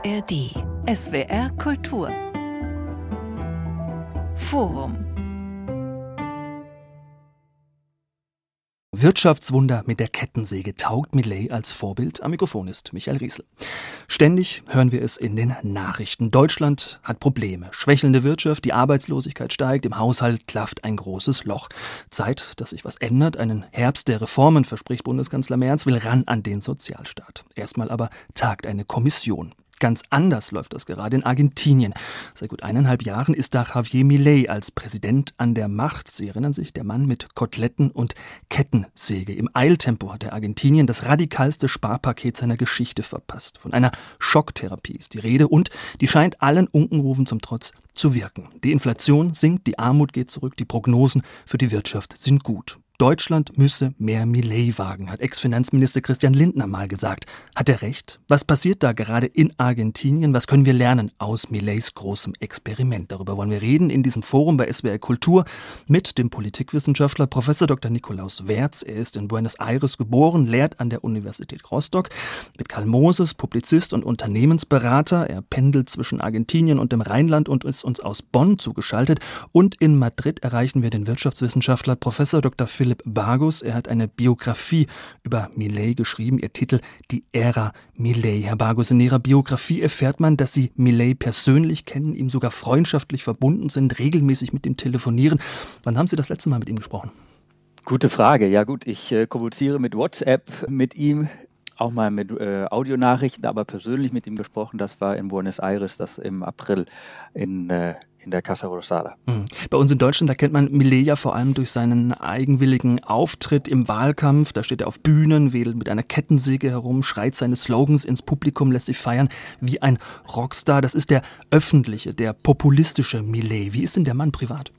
ARD. SWR Kultur. Forum. Wirtschaftswunder mit der Kettensäge taugt Milei als Vorbild? Am Mikrofon ist Michael Riesel. Ständig hören wir es in den Nachrichten. Deutschland hat Probleme. Schwächelnde Wirtschaft, die Arbeitslosigkeit steigt, im Haushalt klafft ein großes Loch. Zeit, dass sich was ändert. Einen Herbst der Reformen, verspricht Bundeskanzler Merz, will ran an den Sozialstaat. Erstmal aber tagt eine Kommission. Ganz anders läuft das gerade in Argentinien. Seit gut 1,5 Jahren ist da Javier Milei als Präsident an der Macht. Sie erinnern sich, der Mann mit Koteletten und Kettensäge. Im Eiltempo hat der Argentinien das radikalste Sparpaket seiner Geschichte verpasst. Von einer Schocktherapie ist die Rede und die scheint allen Unkenrufen zum Trotz zu wirken. Die Inflation sinkt, die Armut geht zurück, die Prognosen für die Wirtschaft sind gut. Deutschland müsse mehr Milei wagen, hat Ex-Finanzminister Christian Lindner mal gesagt. Hat er recht? Was passiert da gerade in Argentinien? Was können wir lernen aus Mileis großem Experiment? Darüber wollen wir reden in diesem Forum bei SWR Kultur mit dem Politikwissenschaftler Prof. Dr. Nikolaus Wertz. Er ist in Buenos Aires geboren, lehrt an der Universität Rostock. Mit Karl Moses, Publizist und Unternehmensberater. Er pendelt zwischen Argentinien und dem Rheinland und ist uns aus Bonn zugeschaltet. Und in Madrid erreichen wir den Wirtschaftswissenschaftler Prof. Dr. Philipp Bargus. Er hat eine Biografie über Milei geschrieben. Ihr Titel Die Ära Milei. Herr Bargus, in Ihrer Biografie erfährt man, dass Sie Milei persönlich kennen, ihm sogar freundschaftlich verbunden sind, regelmäßig mit ihm telefonieren. Wann haben Sie das letzte Mal mit ihm gesprochen? Gute Frage. Ja gut, ich kommuniziere mit WhatsApp mit ihm, auch mal mit Audionachrichten, aber persönlich mit ihm gesprochen. Das war in Buenos Aires, das im April in der Casa Rosada. Bei uns in Deutschland, da kennt man Milei ja vor allem durch seinen eigenwilligen Auftritt im Wahlkampf. Da steht er auf Bühnen, wedelt mit einer Kettensäge herum, schreit seine Slogans ins Publikum, lässt sich feiern wie ein Rockstar. Das ist der öffentliche, der populistische Milei. Wie ist denn der Mann privat?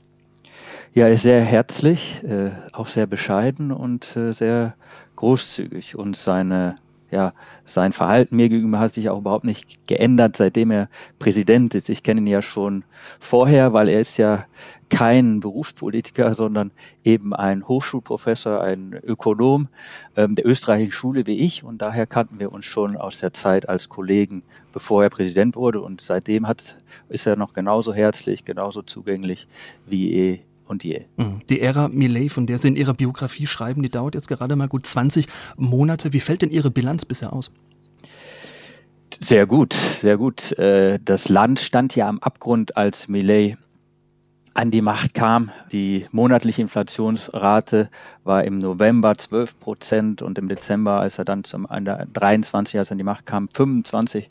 Ja, er ist sehr herzlich, auch sehr bescheiden und sehr großzügig. Und sein Verhalten mir gegenüber hat sich auch überhaupt nicht geändert, seitdem er Präsident ist. Ich kenne ihn ja schon vorher, weil er ist ja kein Berufspolitiker, sondern eben ein Hochschulprofessor, ein Ökonom der österreichischen Schule wie ich. Und daher kannten wir uns schon aus der Zeit als Kollegen, bevor er Präsident wurde. Und seitdem ist er noch genauso herzlich, genauso zugänglich wie und je. Die Ära Milei, von der Sie in Ihrer Biografie schreiben, die dauert jetzt gerade mal gut 20 Monate. Wie fällt denn Ihre Bilanz bisher aus? Sehr gut, sehr gut. Das Land stand ja am Abgrund, als Milei an die Macht kam. Die monatliche Inflationsrate war im November 12% und im Dezember, als er dann 23, als er an die Macht kam, 25%.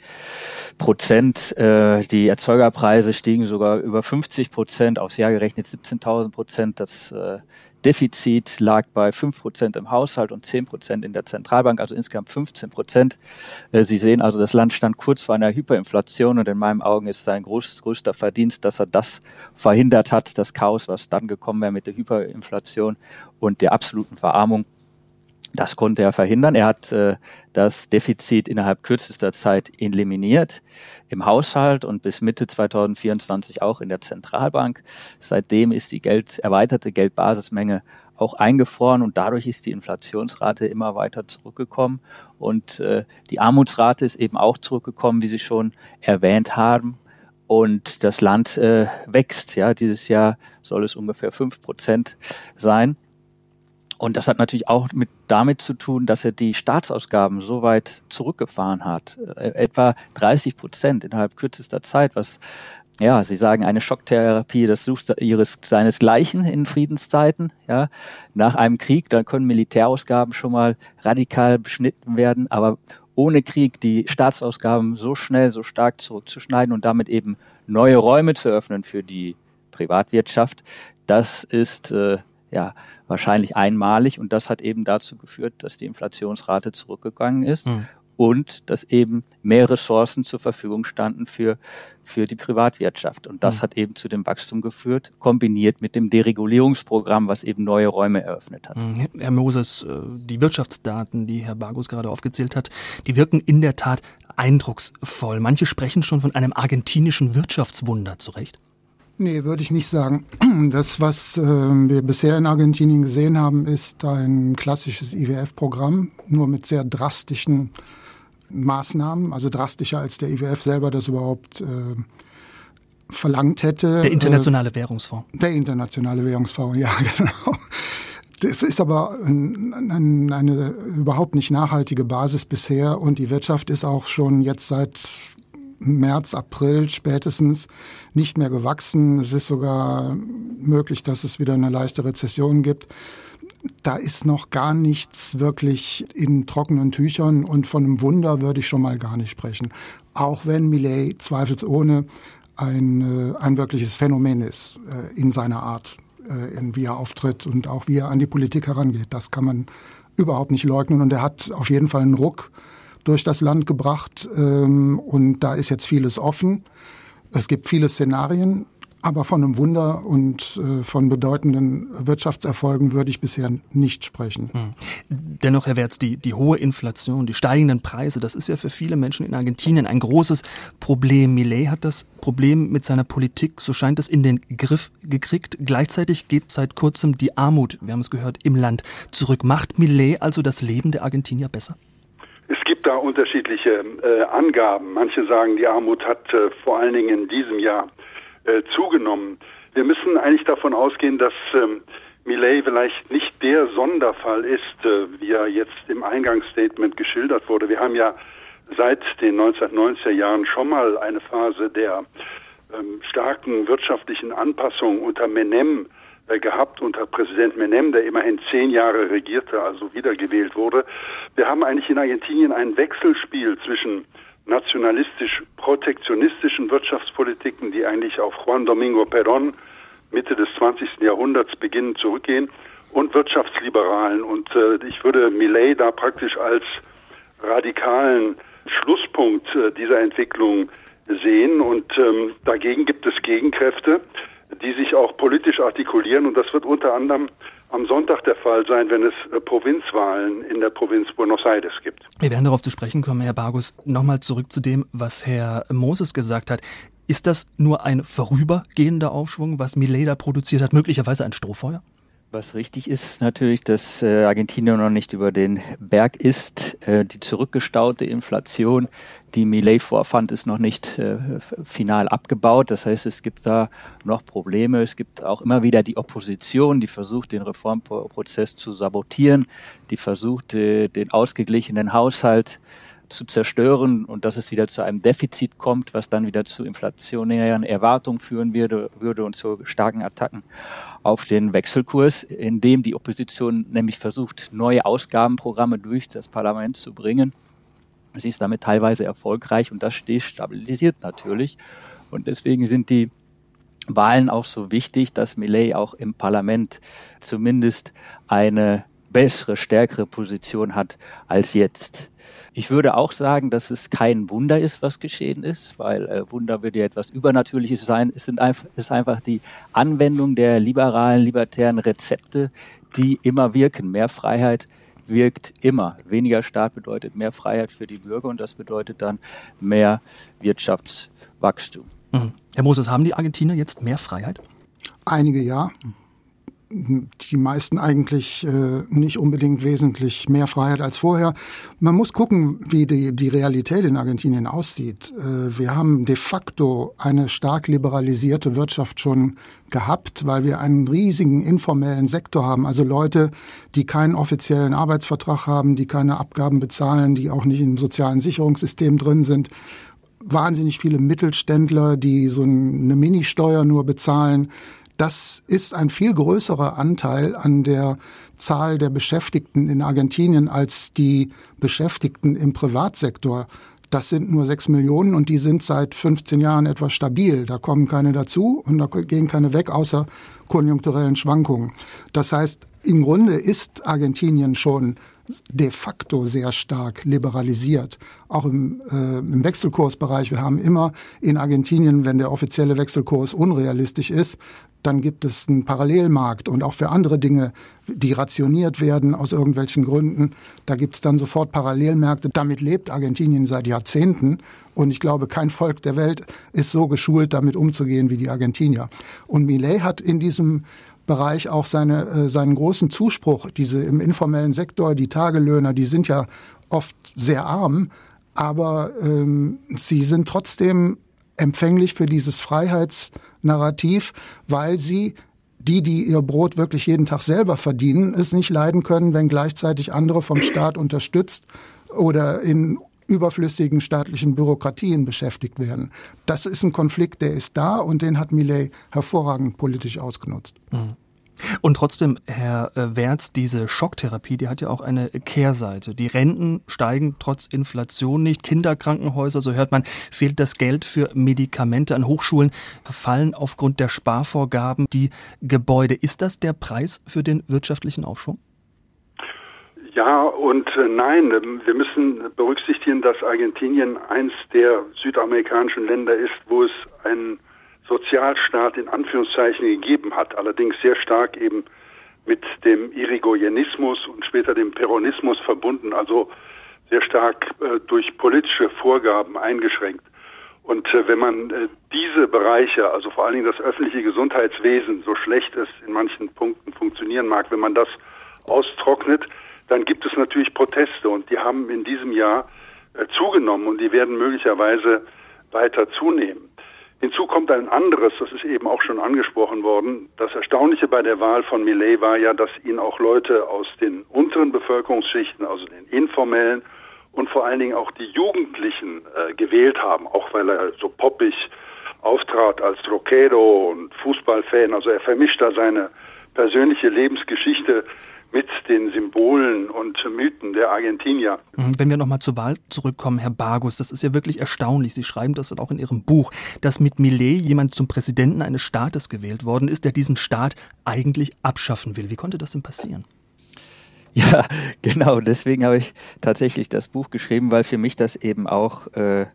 Die Erzeugerpreise stiegen sogar über 50%, aufs Jahr gerechnet 17.000%. Das Defizit lag bei 5% im Haushalt und 10% in der Zentralbank, also insgesamt 15%. Sie sehen also, das Land stand kurz vor einer Hyperinflation und in meinen Augen ist sein größter Verdienst, dass er das verhindert hat, das Chaos, was dann gekommen wäre mit der Hyperinflation und der absoluten Verarmung. Das konnte er verhindern. Er hat das Defizit innerhalb kürzester Zeit eliminiert im Haushalt und bis Mitte 2024 auch in der Zentralbank. Seitdem ist die erweiterte Geldbasismenge auch eingefroren und dadurch ist die Inflationsrate immer weiter zurückgekommen. Und die Armutsrate ist eben auch zurückgekommen, wie Sie schon erwähnt haben. Und das Land wächst. Ja, dieses Jahr soll es ungefähr 5% sein. Und das hat natürlich auch damit zu tun, dass er die Staatsausgaben so weit zurückgefahren hat. Etwa 30% innerhalb kürzester Zeit, was, ja, Sie sagen, eine Schocktherapie, das sucht seinesgleichen in Friedenszeiten. Ja. Nach einem Krieg, dann können Militärausgaben schon mal radikal beschnitten werden, aber ohne Krieg die Staatsausgaben so schnell, so stark zurückzuschneiden und damit eben neue Räume zu öffnen für die Privatwirtschaft, das ist wahrscheinlich einmalig und das hat eben dazu geführt, dass die Inflationsrate zurückgegangen ist und dass eben mehr Ressourcen zur Verfügung standen für die Privatwirtschaft. Und das hat eben zu dem Wachstum geführt, kombiniert mit dem Deregulierungsprogramm, was eben neue Räume eröffnet hat. Herr Moses, die Wirtschaftsdaten, die Herr Bargus gerade aufgezählt hat, die wirken in der Tat eindrucksvoll. Manche sprechen schon von einem argentinischen Wirtschaftswunder, zu Recht? Nee, würde ich nicht sagen. Das, was wir bisher in Argentinien gesehen haben, ist ein klassisches IWF-Programm, nur mit sehr drastischen Maßnahmen, also drastischer als der IWF selber das überhaupt verlangt hätte. Der Internationale Währungsfonds. Der Internationale Währungsfonds, ja, genau. Das ist aber eine überhaupt nicht nachhaltige Basis bisher und die Wirtschaft ist auch schon jetzt seit März, April spätestens nicht mehr gewachsen. Es ist sogar möglich, dass es wieder eine leichte Rezession gibt. Da ist noch gar nichts wirklich in trockenen Tüchern und von einem Wunder würde ich schon mal gar nicht sprechen. Auch wenn Milei zweifelsohne ein wirkliches Phänomen ist in seiner Art, wie er auftritt und auch wie er an die Politik herangeht. Das kann man überhaupt nicht leugnen und er hat auf jeden Fall einen Ruck durch das Land gebracht und da ist jetzt vieles offen. Es gibt viele Szenarien, aber von einem Wunder und von bedeutenden Wirtschaftserfolgen würde ich bisher nicht sprechen. Dennoch, Herr Wertz, die hohe Inflation, die steigenden Preise, das ist ja für viele Menschen in Argentinien ein großes Problem. Milei hat das Problem mit seiner Politik, so scheint es, in den Griff gekriegt. Gleichzeitig geht seit kurzem die Armut, wir haben es gehört, im Land zurück. Macht Milei also das Leben der Argentinier besser? Es gibt da unterschiedliche Angaben. Manche sagen, die Armut hat vor allen Dingen in diesem Jahr zugenommen. Wir müssen eigentlich davon ausgehen, dass Milei vielleicht nicht der Sonderfall ist, wie er jetzt im Eingangsstatement geschildert wurde. Wir haben ja seit den 1990er Jahren schon mal eine Phase der starken wirtschaftlichen Anpassung unter Menem gehabt, unter Präsident Menem, der immerhin 10 Jahre regierte, also wiedergewählt wurde. Wir haben eigentlich in Argentinien ein Wechselspiel zwischen nationalistisch-protektionistischen Wirtschaftspolitiken, die eigentlich auf Juan Domingo Perón Mitte des 20. Jahrhunderts beginnen zurückgehen, und wirtschaftsliberalen. Und ich würde Milei da praktisch als radikalen Schlusspunkt dieser Entwicklung sehen. Und dagegen gibt es Gegenkräfte, die sich auch politisch artikulieren. Und das wird unter anderem am Sonntag der Fall sein, wenn es Provinzwahlen in der Provinz Buenos Aires gibt. Wir werden darauf zu sprechen kommen, Herr Bargus. Nochmal zurück zu dem, was Herr Moses gesagt hat. Ist das nur ein vorübergehender Aufschwung, was Milei da produziert hat, möglicherweise ein Strohfeuer? Was richtig ist, ist natürlich, dass Argentinien noch nicht über den Berg ist. Die zurückgestaute Inflation, die Milei vorfand, ist noch nicht final abgebaut. Das heißt, es gibt da noch Probleme. Es gibt auch immer wieder die Opposition, die versucht, den Reformprozess zu sabotieren, die versucht, den ausgeglichenen Haushalt zu zerstören und dass es wieder zu einem Defizit kommt, was dann wieder zu inflationären Erwartungen führen würde und zu starken Attacken auf den Wechselkurs, indem die Opposition nämlich versucht, neue Ausgabenprogramme durch das Parlament zu bringen. Sie ist damit teilweise erfolgreich und das destabilisiert natürlich. Und deswegen sind die Wahlen auch so wichtig, dass Milei auch im Parlament zumindest eine bessere, stärkere Position hat als jetzt. Ich würde auch sagen, dass es kein Wunder ist, was geschehen ist, weil Wunder würde ja etwas Übernatürliches sein. Es ist einfach die Anwendung der libertären Rezepte, die immer wirken. Mehr Freiheit wirkt immer. Weniger Staat bedeutet mehr Freiheit für die Bürger und das bedeutet dann mehr Wirtschaftswachstum. Herr Moses, haben die Argentinier jetzt mehr Freiheit? Einige ja. Die meisten eigentlich nicht unbedingt wesentlich mehr Freiheit als vorher. Man muss gucken, wie die Realität in Argentinien aussieht. Wir haben de facto eine stark liberalisierte Wirtschaft schon gehabt, weil wir einen riesigen informellen Sektor haben. Also Leute, die keinen offiziellen Arbeitsvertrag haben, die keine Abgaben bezahlen, die auch nicht im sozialen Sicherungssystem drin sind. Wahnsinnig viele Mittelständler, die so eine Ministeuer nur bezahlen. Das ist ein viel größerer Anteil an der Zahl der Beschäftigten in Argentinien als die Beschäftigten im Privatsektor. Das sind nur 6 Millionen und die sind seit 15 Jahren etwa stabil. Da kommen keine dazu und da gehen keine weg, außer konjunkturellen Schwankungen. Das heißt, im Grunde ist Argentinien schon de facto sehr stark liberalisiert. Auch im Wechselkursbereich. Wir haben immer in Argentinien, wenn der offizielle Wechselkurs unrealistisch ist, dann gibt es einen Parallelmarkt und auch für andere Dinge, die rationiert werden aus irgendwelchen Gründen. Da gibt es dann sofort Parallelmärkte. Damit lebt Argentinien seit Jahrzehnten und ich glaube, kein Volk der Welt ist so geschult, damit umzugehen wie die Argentinier. Und Milei hat in diesem Bereich auch seinen großen Zuspruch. Diese im informellen Sektor, die Tagelöhner, die sind ja oft sehr arm, aber sie sind trotzdem empfänglich für dieses Freiheitsnarrativ, weil sie die ihr Brot wirklich jeden Tag selber verdienen, es nicht leiden können, wenn gleichzeitig andere vom Staat unterstützt oder in überflüssigen staatlichen Bürokratien beschäftigt werden. Das ist ein Konflikt, der ist da und den hat Milei hervorragend politisch ausgenutzt. Mhm. Und trotzdem, Herr Wertz, diese Schocktherapie, die hat ja auch eine Kehrseite. Die Renten steigen trotz Inflation nicht. Kinderkrankenhäuser, so hört man, fehlt das Geld für Medikamente. An Hochschulen verfallen aufgrund der Sparvorgaben die Gebäude. Ist das der Preis für den wirtschaftlichen Aufschwung? Ja und nein. Wir müssen berücksichtigen, dass Argentinien eins der südamerikanischen Länder ist, wo es einen Sozialstaat in Anführungszeichen gegeben hat, allerdings sehr stark eben mit dem Irigoyenismus und später dem Peronismus verbunden, also sehr stark durch politische Vorgaben eingeschränkt. Und wenn man diese Bereiche, also vor allen Dingen das öffentliche Gesundheitswesen, so schlecht es in manchen Punkten funktionieren mag, wenn man das austrocknet, dann gibt es natürlich Proteste und die haben in diesem Jahr zugenommen und die werden möglicherweise weiter zunehmen. Hinzu kommt ein anderes, das ist eben auch schon angesprochen worden. Das Erstaunliche bei der Wahl von Milei war ja, dass ihn auch Leute aus den unteren Bevölkerungsschichten, also den informellen und vor allen Dingen auch die Jugendlichen gewählt haben, auch weil er so poppig auftrat als Rockero und Fußballfan. Also er vermischt da seine persönliche Lebensgeschichte mit den Symbolen und Mythen der Argentinier. Wenn wir nochmal zur Wahl zurückkommen, Herr Bargus, das ist ja wirklich erstaunlich. Sie schreiben das dann auch in Ihrem Buch, dass mit Milei jemand zum Präsidenten eines Staates gewählt worden ist, der diesen Staat eigentlich abschaffen will. Wie konnte das denn passieren? Ja, genau. Deswegen habe ich tatsächlich das Buch geschrieben, weil für mich das eben auch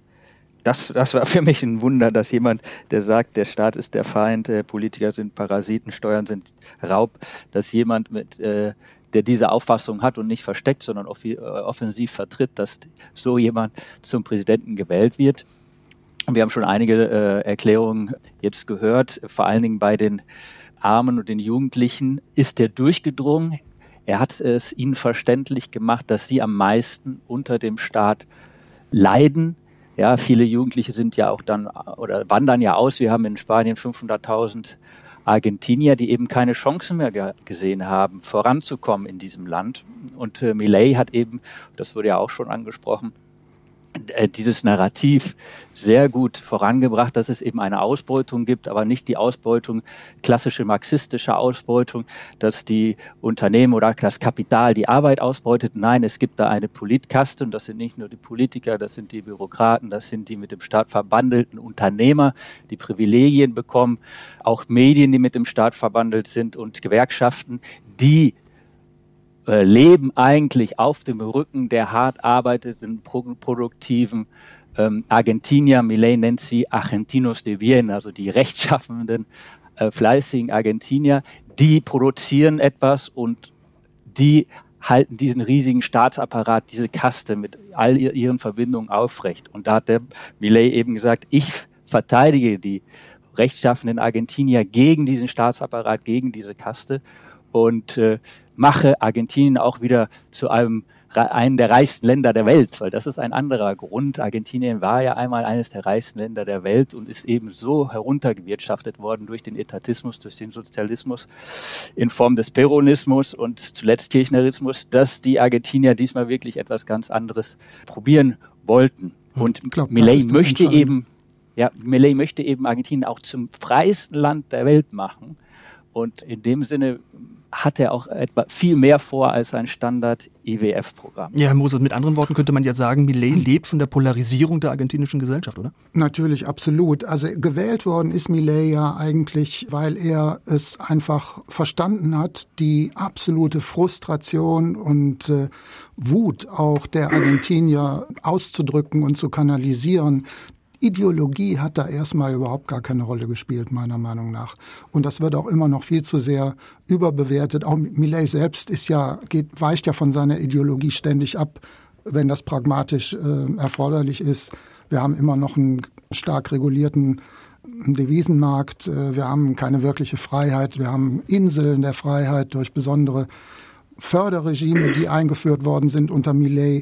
Das war für mich ein Wunder, dass jemand, der sagt, der Staat ist der Feind, Politiker sind Parasiten, Steuern sind Raub, dass jemand, der diese Auffassung hat und nicht versteckt, sondern offensiv vertritt, dass so jemand zum Präsidenten gewählt wird. Und wir haben schon einige Erklärungen jetzt gehört, vor allen Dingen bei den Armen und den Jugendlichen ist der durchgedrungen. Er hat es ihnen verständlich gemacht, dass sie am meisten unter dem Staat leiden. Ja, viele Jugendliche sind ja auch dann oder wandern ja aus. Wir haben in Spanien 500.000 Argentinier, die eben keine Chance mehr gesehen haben, voranzukommen in diesem Land. Und Milei hat eben, das wurde ja auch schon angesprochen, dieses Narrativ sehr gut vorangebracht, dass es eben eine Ausbeutung gibt, aber nicht die Ausbeutung, klassische marxistische Ausbeutung, dass die Unternehmen oder das Kapital die Arbeit ausbeutet. Nein, es gibt da eine Politkaste und das sind nicht nur die Politiker, das sind die Bürokraten, das sind die mit dem Staat verbandelten Unternehmer, die Privilegien bekommen, auch Medien, die mit dem Staat verbandelt sind und Gewerkschaften, die leben eigentlich auf dem Rücken der hart arbeitenden, produktiven Argentinier. Milei nennt sie Argentinos de bien, also die rechtschaffenden, fleißigen Argentinier. Die produzieren etwas und die halten diesen riesigen Staatsapparat, diese Kaste mit all ihren Verbindungen aufrecht. Und da hat der Milei eben gesagt, ich verteidige die rechtschaffenden Argentinier gegen diesen Staatsapparat, gegen diese Kaste und mache Argentinien auch wieder zu einem der reichsten Länder der Welt, weil das ist ein anderer Grund. Argentinien war ja einmal eines der reichsten Länder der Welt und ist eben so heruntergewirtschaftet worden durch den Etatismus, durch den Sozialismus in Form des Peronismus und zuletzt Kirchnerismus, dass die Argentinier diesmal wirklich etwas ganz anderes probieren wollten. Und Milei möchte eben Argentinien auch zum freiesten Land der Welt machen. Und in dem Sinne hat er auch etwa viel mehr vor als ein Standard-IWF-Programm. Ja, Herr Moses, mit anderen Worten könnte man jetzt sagen, Milei lebt von der Polarisierung der argentinischen Gesellschaft, oder? Natürlich, absolut. Also gewählt worden ist Milei ja eigentlich, weil er es einfach verstanden hat, die absolute Frustration und Wut auch der Argentinier auszudrücken und zu kanalisieren. Ideologie hat da erstmal überhaupt gar keine Rolle gespielt, meiner Meinung nach. Und das wird auch immer noch viel zu sehr überbewertet. Auch Milei selbst weicht ja von seiner Ideologie ständig ab, wenn das pragmatisch erforderlich ist. Wir haben immer noch einen stark regulierten Devisenmarkt. Wir haben keine wirkliche Freiheit. Wir haben Inseln der Freiheit durch besondere Förderregime, die eingeführt worden sind unter Milei,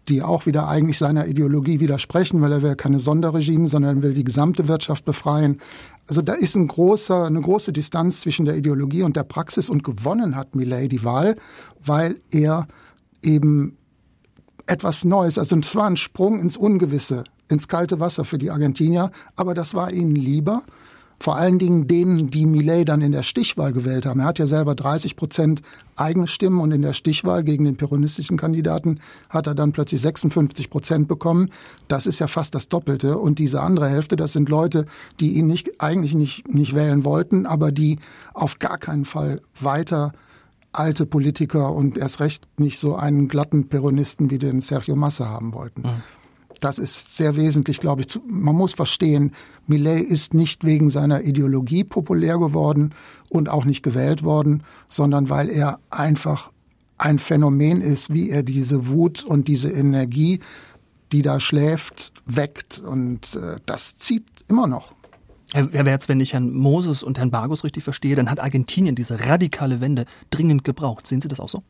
die auch wieder eigentlich seiner Ideologie widersprechen, weil er will keine Sonderregime, sondern will die gesamte Wirtschaft befreien. Also da ist eine große Distanz zwischen der Ideologie und der Praxis, und gewonnen hat Milei die Wahl, weil er eben etwas Neues, also es war ein Sprung ins Ungewisse, ins kalte Wasser für die Argentinier, aber das war ihnen lieber. Vor allen Dingen denen, die Milei dann in der Stichwahl gewählt haben. Er hat ja selber 30% eigene Stimmen, und in der Stichwahl gegen den peronistischen Kandidaten hat er dann plötzlich 56% bekommen. Das ist ja fast das Doppelte. Und diese andere Hälfte, das sind Leute, die ihn eigentlich nicht wählen wollten, aber die auf gar keinen Fall weiter alte Politiker und erst recht nicht so einen glatten Peronisten wie den Sergio Massa haben wollten. Mhm. Das ist sehr wesentlich, glaube ich. Man muss verstehen, Milei ist nicht wegen seiner Ideologie populär geworden und auch nicht gewählt worden, sondern weil er einfach ein Phänomen ist, wie er diese Wut und diese Energie, die da schläft, weckt. Und das zieht immer noch. Herr Wertz, wenn ich Herrn Moses und Herrn Bargus richtig verstehe, dann hat Argentinien diese radikale Wende dringend gebraucht. Sehen Sie das auch so?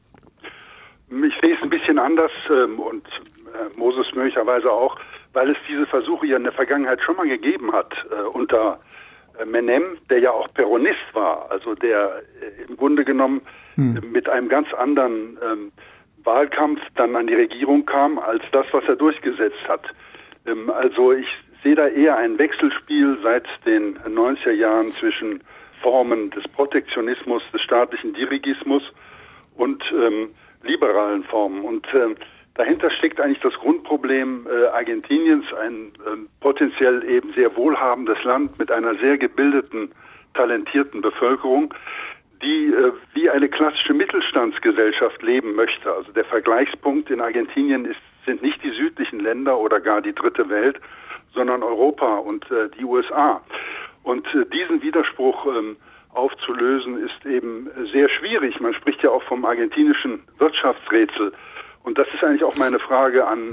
Ich sehe es ein bisschen anders und Moses möglicherweise auch, weil es diese Versuche ja in der Vergangenheit schon mal gegeben hat unter Menem, der ja auch Peronist war, also der im Grunde genommen mit einem ganz anderen Wahlkampf dann an die Regierung kam, als das, was er durchgesetzt hat. Also ich sehe da eher ein Wechselspiel seit den 90er Jahren zwischen Formen des Protektionismus, des staatlichen Dirigismus und liberalen Formen. Und dahinter steckt eigentlich das Grundproblem Argentiniens, ein potenziell eben sehr wohlhabendes Land mit einer sehr gebildeten, talentierten Bevölkerung, die wie eine klassische Mittelstandsgesellschaft leben möchte. Also der Vergleichspunkt in Argentinien sind nicht die südlichen Länder oder gar die dritte Welt, sondern Europa und die USA. Und diesen Widerspruch aufzulösen ist eben sehr schwierig. Man spricht ja auch vom argentinischen Wirtschaftsrätsel. Und das ist eigentlich auch meine Frage an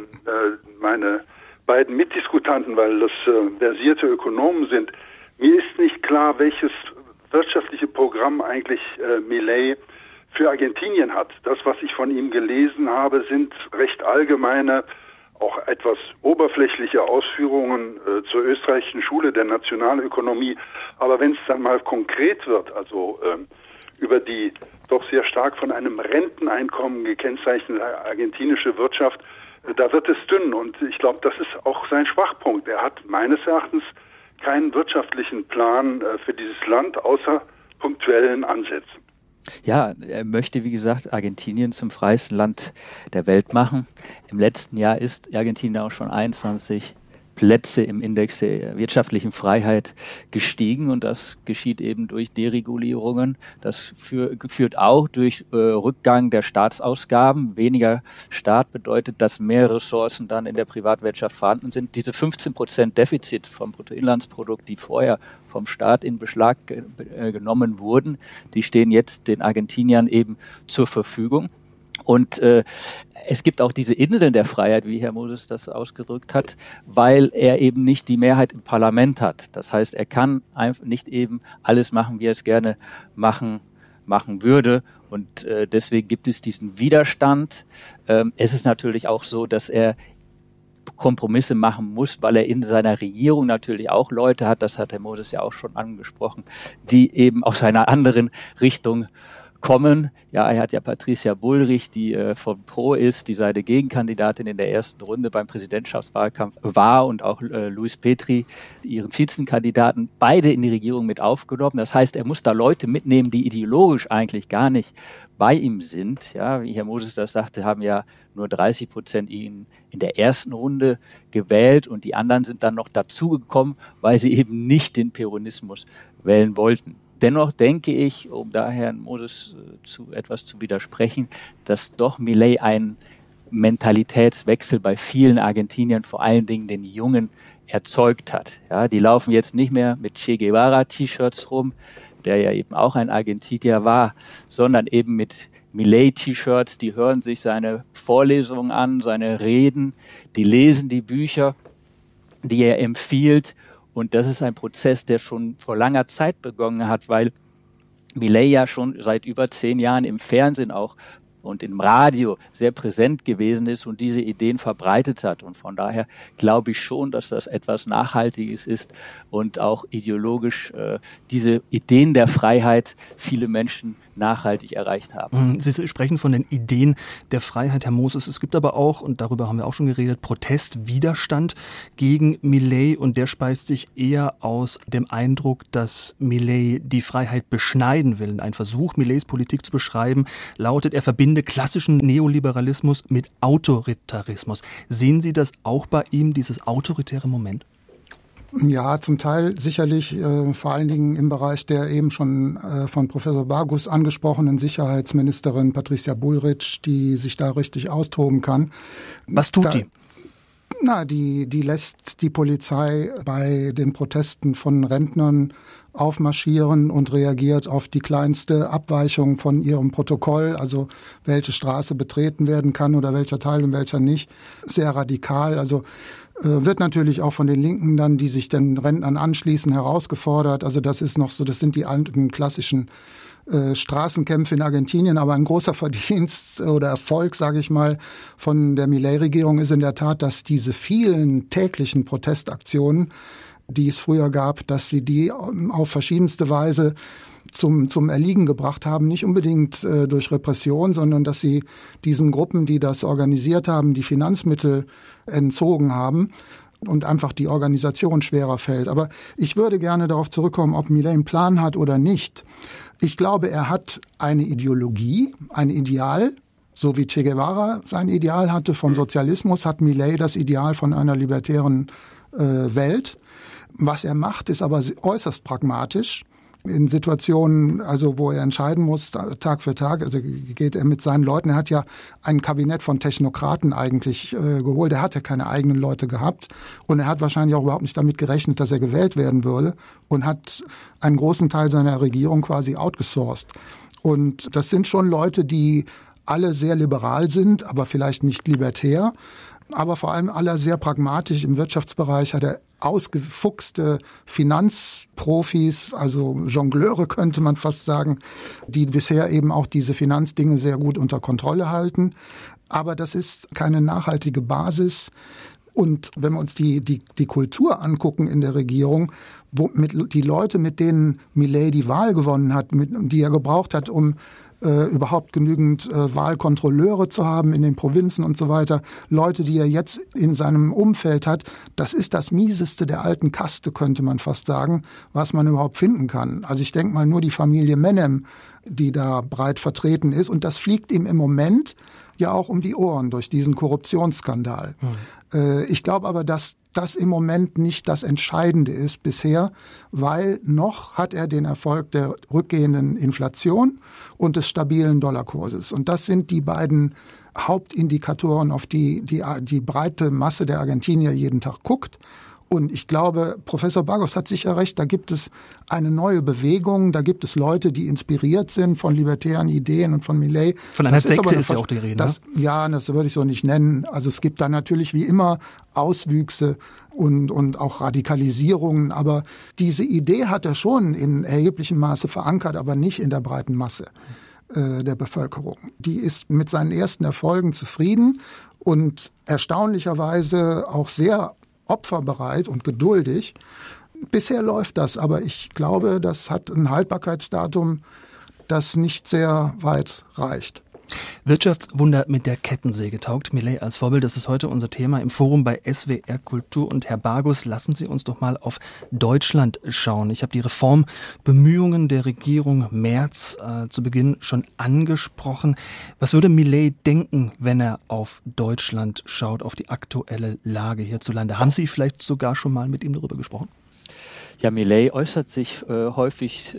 meine beiden Mitdiskutanten, weil das versierte Ökonomen sind. Mir ist nicht klar, welches wirtschaftliche Programm eigentlich Milei für Argentinien hat. Das, was ich von ihm gelesen habe, sind recht allgemeine, auch etwas oberflächliche Ausführungen zur österreichischen Schule der Nationalökonomie. Aber wenn es dann mal konkret wird, also über die doch sehr stark von einem Renteneinkommen gekennzeichnete argentinische Wirtschaft, da wird es dünn. Und ich glaube, das ist auch sein Schwachpunkt. Er hat meines Erachtens keinen wirtschaftlichen Plan für dieses Land, außer punktuellen Ansätzen. Ja, er möchte, wie gesagt, Argentinien zum freiesten Land der Welt machen. Im letzten Jahr ist Argentinien auch schon 21 Plätze im Index der wirtschaftlichen Freiheit gestiegen, und das geschieht eben durch Deregulierungen. Das führt auch durch Rückgang der Staatsausgaben. Weniger Staat bedeutet, dass mehr Ressourcen dann in der Privatwirtschaft vorhanden sind. Diese 15% Defizit vom Bruttoinlandsprodukt, die vorher vom Staat in Beschlag genommen wurden, die stehen jetzt den Argentiniern eben zur Verfügung. Und es gibt auch diese Inseln der Freiheit, wie Herr Moses das ausgedrückt hat, weil er eben nicht die Mehrheit im Parlament hat. Das heißt, er kann einfach nicht eben alles machen, wie er es gerne machen würde. Und deswegen gibt es diesen Widerstand. Es ist natürlich auch so, dass er Kompromisse machen muss, weil er in seiner Regierung natürlich auch Leute hat, das hat Herr Moses ja auch schon angesprochen, die eben aus einer anderen Richtung kommen. Ja, er hat ja Patricia Bullrich, die von Pro ist, die seine Gegenkandidatin in der ersten Runde beim Präsidentschaftswahlkampf war, und auch Luis Petri, ihren Spitzenkandidaten, beide in die Regierung mit aufgenommen. Das heißt, er muss da Leute mitnehmen, die ideologisch eigentlich gar nicht bei ihm sind. Ja, wie Herr Moses das sagte, haben ja nur 30% ihn in der ersten Runde gewählt, und die anderen sind dann noch dazugekommen, weil sie eben nicht den Peronismus wählen wollten. Dennoch denke ich, um da Herrn Moses etwas zu widersprechen, dass doch Milei einen Mentalitätswechsel bei vielen Argentiniern, vor allen Dingen den Jungen, erzeugt hat. Ja, die laufen jetzt nicht mehr mit Che Guevara-T-Shirts rum, der ja eben auch ein Argentinier war, sondern eben mit Milei-T-Shirts. Die hören sich seine Vorlesungen an, seine Reden, die lesen die Bücher, die er empfiehlt. Und das ist ein Prozess, der schon vor langer Zeit begonnen hat, weil Milei ja schon seit über 10 Jahren im Fernsehen auch und im Radio sehr präsent gewesen ist und diese Ideen verbreitet hat. Und von daher glaube ich schon, dass das etwas Nachhaltiges ist und auch ideologisch diese Ideen der Freiheit viele Menschen nachhaltig erreicht haben. Sie sprechen von den Ideen der Freiheit, Herr Moses. Es gibt aber auch, und darüber haben wir auch schon geredet, Protest, Widerstand gegen Milei, und der speist sich eher aus dem Eindruck, dass Milei die Freiheit beschneiden will. Ein Versuch, Mileis Politik zu beschreiben, lautet, er verbinde klassischen Neoliberalismus mit Autoritarismus. Sehen Sie das auch bei ihm, dieses autoritäre Moment? Ja, zum Teil sicherlich, vor allen Dingen im Bereich der eben schon von Professor Bagus angesprochenen Sicherheitsministerin Patricia Bullrich, die sich da richtig austoben kann. Was tut die? Die lässt die Polizei bei den Protesten von Rentnern aufmarschieren und reagiert auf die kleinste Abweichung von ihrem Protokoll, also welche Straße betreten werden kann oder welcher Teil und welcher nicht, sehr radikal. Also wird natürlich auch von den Linken dann, die sich den Rentnern anschließen, herausgefordert. Also das ist noch so, das sind die alten klassischen Straßenkämpfe in Argentinien, aber ein großer Verdienst oder Erfolg, sage ich mal, von der Milei-Regierung ist in der Tat, dass diese vielen täglichen Protestaktionen, die es früher gab, dass sie die auf verschiedenste Weise zum Erliegen gebracht haben, nicht unbedingt durch Repression, sondern dass sie diesen Gruppen, die das organisiert haben, die Finanzmittel entzogen haben und einfach die Organisation schwerer fällt. Aber ich würde gerne darauf zurückkommen, ob Milei einen Plan hat oder nicht. Ich glaube, er hat eine Ideologie, ein Ideal, so wie Che Guevara sein Ideal hatte vom Sozialismus, hat Milei das Ideal von einer libertären Welt. Was er macht, ist aber äußerst pragmatisch. In Situationen, also wo er entscheiden muss, Tag für Tag, also geht er mit seinen Leuten. Er hat ja ein Kabinett von Technokraten eigentlich geholt. Er hat ja keine eigenen Leute gehabt. Und er hat wahrscheinlich auch überhaupt nicht damit gerechnet, dass er gewählt werden würde. Und hat einen großen Teil seiner Regierung quasi outgesourced. Und das sind schon Leute, die alle sehr liberal sind, aber vielleicht nicht libertär. Aber vor allem alle sehr pragmatisch. Im Wirtschaftsbereich hat er ausgefuchste Finanzprofis, also Jongleure könnte man fast sagen, die bisher eben auch diese Finanzdinge sehr gut unter Kontrolle halten. Aber das ist keine nachhaltige Basis. Und wenn wir uns die Kultur angucken in der Regierung, die Leute, mit denen Milei die Wahl gewonnen hat, die er gebraucht hat, um überhaupt genügend Wahlkontrolleure zu haben in den Provinzen und so weiter, Leute, die er jetzt in seinem Umfeld hat, das ist das Mieseste der alten Kaste, könnte man fast sagen, was man überhaupt finden kann. Also ich denke mal nur die Familie Menem, die da breit vertreten ist, und das fliegt ihm im Moment ja auch um die Ohren durch diesen Korruptionsskandal. Ich glaube aber, dass das im Moment nicht das Entscheidende ist bisher, weil noch hat er den Erfolg der rückgehenden Inflation und des stabilen Dollarkurses. Und das sind die beiden Hauptindikatoren, auf die breite Masse der Argentinier jeden Tag guckt. Und ich glaube, Professor Bagus hat sicher recht, da gibt es eine neue Bewegung, da gibt es Leute, die inspiriert sind von libertären Ideen und von Milei. Von einer Sekte ist ja auch die Rede. Ja, das würde ich so nicht nennen. Also es gibt da natürlich wie immer Auswüchse und auch Radikalisierungen, aber diese Idee hat er schon in erheblichem Maße verankert, aber nicht in der breiten Masse der Bevölkerung. Die ist mit seinen ersten Erfolgen zufrieden und erstaunlicherweise auch sehr opferbereit und geduldig. Bisher läuft das, aber ich glaube, das hat ein Haltbarkeitsdatum, das nicht sehr weit reicht. Wirtschaftswunder mit der Kettensäge taugt Milei als Vorbild. Das ist heute unser Thema im Forum bei SWR Kultur. Und Herr Bagus, lassen Sie uns doch mal auf Deutschland schauen. Ich habe die Reformbemühungen der Regierung Merz zu Beginn schon angesprochen. Was würde Milei denken, wenn er auf Deutschland schaut, auf die aktuelle Lage hierzulande? Haben Sie vielleicht sogar schon mal mit ihm darüber gesprochen? Ja, Milei äußert sich häufig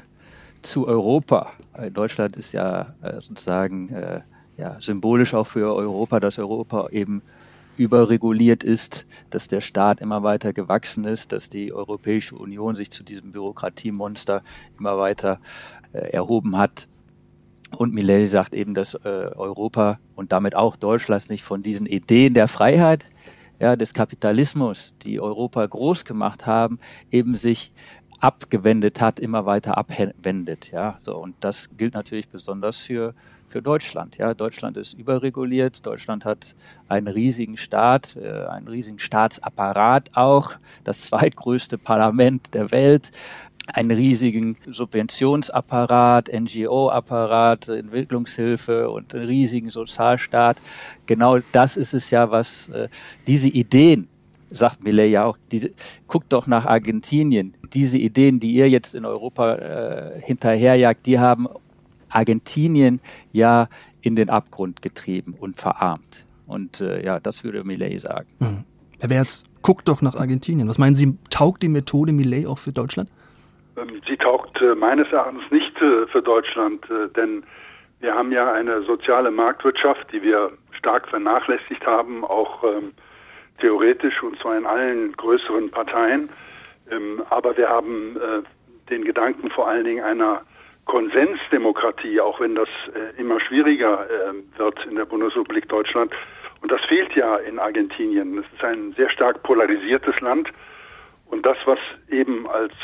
zu Europa. Deutschland ist ja sozusagen symbolisch auch für Europa, dass Europa eben überreguliert ist, dass der Staat immer weiter gewachsen ist, dass die Europäische Union sich zu diesem Bürokratiemonster immer weiter erhoben hat. Und Milei sagt eben, dass Europa und damit auch Deutschland nicht von diesen Ideen der Freiheit, des Kapitalismus, die Europa groß gemacht haben, eben sich abgewendet hat, immer weiter abwendet. Ja, so, und das gilt natürlich besonders für für Deutschland. Ja, Deutschland ist überreguliert, Deutschland hat einen riesigen Staat, einen riesigen Staatsapparat auch, das zweitgrößte Parlament der Welt, einen riesigen Subventionsapparat, NGO-Apparat, Entwicklungshilfe und einen riesigen Sozialstaat. Genau das ist es ja, was diese Ideen, sagt Milei ja auch, guckt doch nach Argentinien. Diese Ideen, die ihr jetzt in Europa hinterherjagt, die haben Argentinien ja in den Abgrund getrieben und verarmt. Und das würde Milei sagen. Herr Wertz, guckt doch nach Argentinien. Was meinen Sie, taugt die Methode Milei auch für Deutschland? Sie taugt meines Erachtens nicht für Deutschland, denn wir haben ja eine soziale Marktwirtschaft, die wir stark vernachlässigt haben, auch theoretisch und zwar in allen größeren Parteien. Aber wir haben den Gedanken vor allen Dingen einer Konsensdemokratie, auch wenn das immer schwieriger wird in der Bundesrepublik Deutschland. Und das fehlt ja in Argentinien. Es ist ein sehr stark polarisiertes Land. Und das, was eben als